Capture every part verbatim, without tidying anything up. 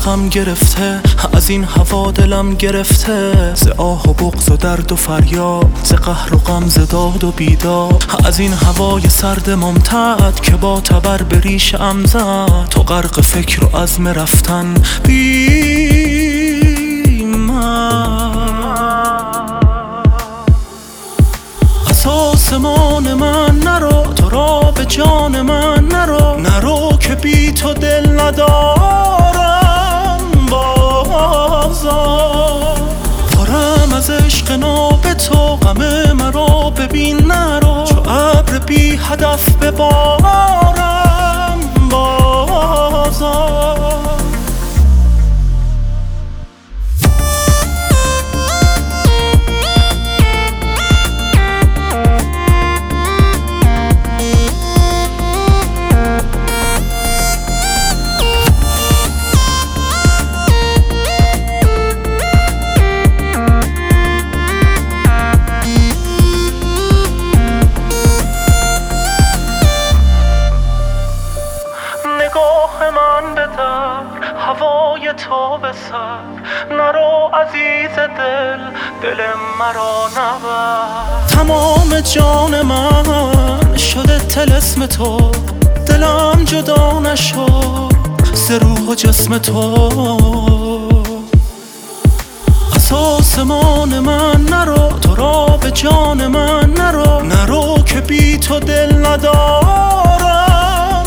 غم گرفته، از این هوا دلم گرفته، ز آه و بغض و درد و فریاد، ز قهر و غم، ز داد و بیداد. از این هوای سرد ممتد که با تبر به ریشم زد، تو غرق فکر و عزم رفتن بی من. از آسمان من نرو، تو را به جان من نرو، نرو که بی تو دل ندارم بازار. پرم از عشق ناب تو، غم مرا ببین نرو، چو ابر بی هدف ببارم بازار. من بدر هوای تو به سر، نرو عزیز دل، دل مرا نبر. تمام جان من شده طلسم تو، دلم جدا نشد ز روح و جسم تو. از آسمان من نرو، تو را به جان من نرو، نرو که بی تو دل ندارم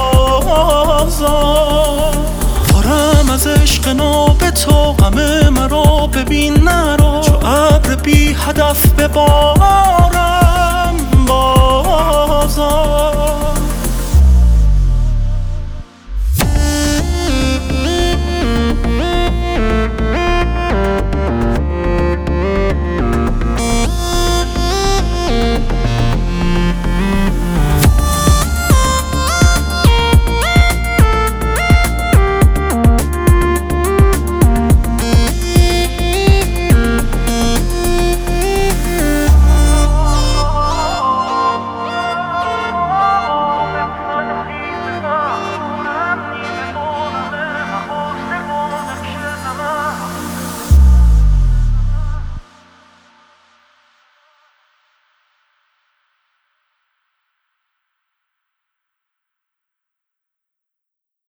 بازار. پرم از عشق ناب تو، غم مرا ببین نرو، چو ابر بی هدف ببارم بازار.